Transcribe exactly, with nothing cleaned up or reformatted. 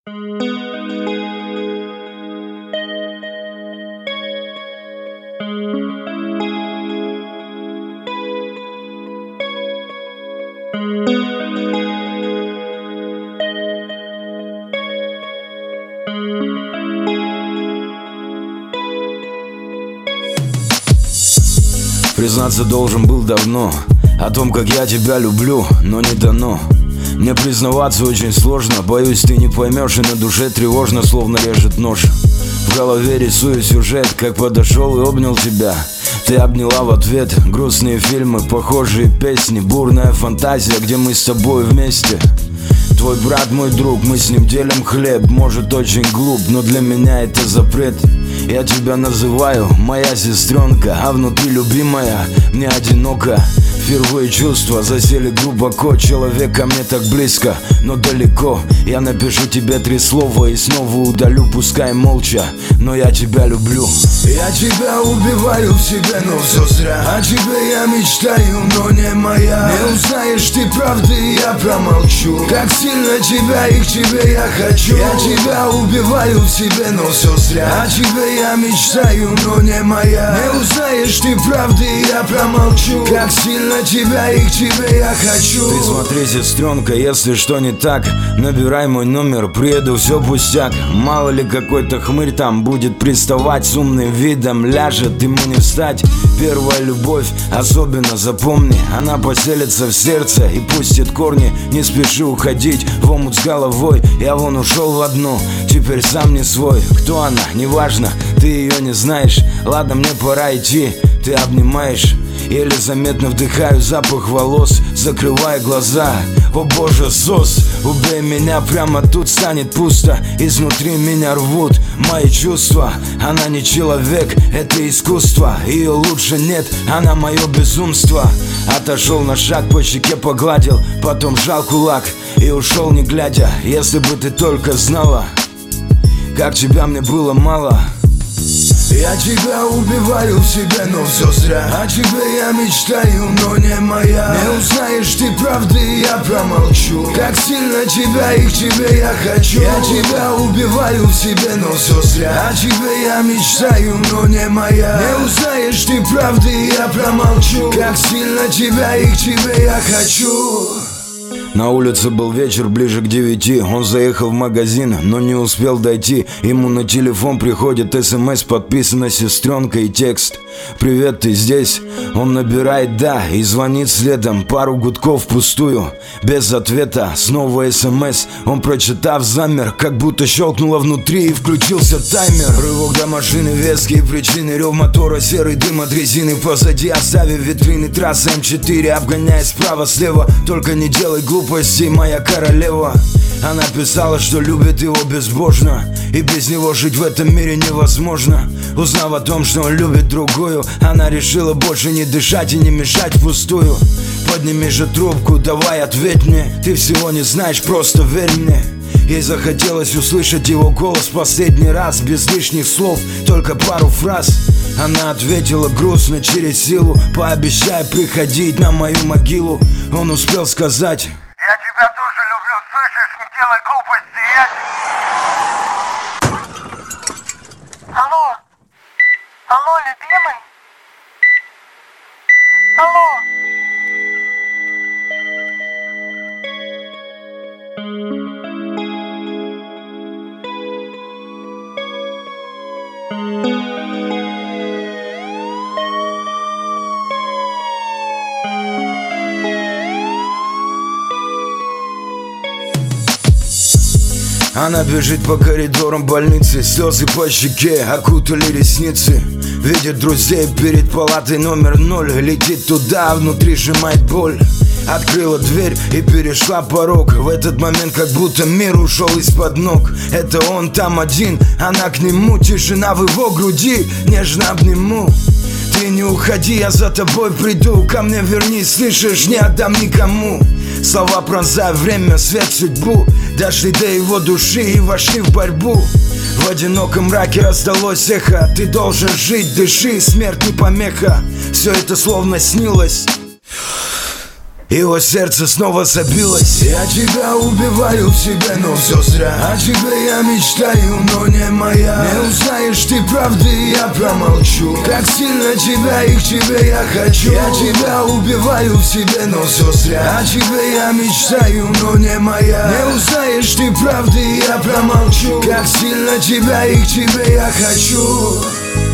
Признаться должен был давно о том, как я тебя люблю, но не дано. Мне признаваться очень сложно, боюсь, ты не поймешь, и на душе тревожно, словно режет нож. В голове рисую сюжет, как подошел и обнял тебя. Ты обняла в ответ. Грустные фильмы, похожие песни, бурная фантазия, где мы с тобой вместе. Твой брат мой друг, мы с ним делим хлеб. Может очень глуп, но для меня это запрет. Я тебя называю моя сестренка, а внутри любимая, мне одиноко. Впервые чувства засели глубоко. Человек ко мне так близко, но далеко. Я напишу тебе три слова и снова удалю, пускай молча, но я тебя люблю. Я тебя убиваю в себе, но все зря. О тебе я мечтаю, но не моя. Не узнаешь ты правды, я промолчу. Как сильно тебя и к тебе я хочу. Я тебя убиваю в себе, но все зря. О тебе я мечтаю, но не моя. Не узнаешь ты правды, я промолчу. Как сильно тебя и к тебе я хочу. Ты смотри, сестренка, если что не так, набирай мой номер, приеду, все пустяк. Мало ли какой-то хмырь там будет приставать с умным видом, ляжет, ему не встать. Первая любовь, особенно запомни, она поселится в сердце и пустит корни. Не спеши уходить в омут с головой. Я вон ушел в одну, теперь сам не свой. Кто она, неважно, ты ее не знаешь. Ладно, мне пора идти, ты обнимаешь. Еле заметно вдыхаю запах волос, закрывая глаза. О боже, сос, убей меня, прямо тут станет пусто. Изнутри меня рвут мои чувства. Она не человек, это искусство. Ее лучше нет, она мое безумство. Отошел на шаг, по щеке погладил, потом сжал кулак и ушел не глядя. Если бы ты только знала, как тебя мне было мало. Я тебя убиваю в себе, но все зря. О тебе я мечтаю, но не моя. Не узнаешь ты правды, я промолчу. Как сильно тебя и к тебе я хочу. Я тебя убиваю в себе, но все зря. О тебе я мечтаю, но не моя. Не узнаешь ты правды, я промолчу. Как сильно тебя и к тебе я хочу. На улице был вечер, ближе к девяти. Он заехал в магазин, но не успел дойти. Ему на телефон приходит смс, подписана сестренка и текст: «Привет, ты здесь?» Он набирает «да» и звонит следом. Пару гудков впустую, без ответа. Снова смс. Он, прочитав, замер, как будто щелкнуло внутри и включился таймер. Рывок до машины, веские причины, рев мотора, серый дым от резины. Позади оставив витрины, трасса эм четыре, обгоняя справа-слева. Только не делай глупостей, моя королева. Она писала, что любит его безбожно, и без него жить в этом мире невозможно. Узнав о том, что он любит другую, она решила больше не дышать и не мешать впустую. Подними же трубку, давай ответь мне. Ты всего не знаешь, просто верь мне. Ей захотелось услышать его голос последний раз, без лишних слов, только пару фраз. Она ответила грустно, через силу: пообещай приходить на мою могилу. Он успел сказать: я тебя тоже люблю, слышишь, не делай глупости, я... Алло? Алло, любимый? Алло? Она бежит по коридорам больницы, слезы по щеке окутали ресницы. Видит друзей перед палатой номер ноль, летит туда, внутри сжимает боль. Открыла дверь и перешла порог. В этот момент как будто мир ушел из-под ног. Это он там один, она к нему. Тишина в его груди, нежно обниму. Ты не уходи, я за тобой приду. Ко мне вернись, слышишь, не отдам никому. Слова пронзая время, свет, судьбу. Дошли до его души и вошли в борьбу. В одиноком мраке раздалось эхо: ты должен жить, дыши, смерть не помеха. Все это словно снилось. Его сердце снова забилось. Я тебя убиваю в себе, но все зря. О тебе я мечтаю, но не моя. Не узнаешь ты правды, я промолчу. Как сильно тебя и к тебе я хочу. Я тебя убиваю в себе, но все зря. О тебе я мечтаю, но не моя. Не узнаешь ты правды, я промолчу. Как сильно тебя и к тебе я хочу.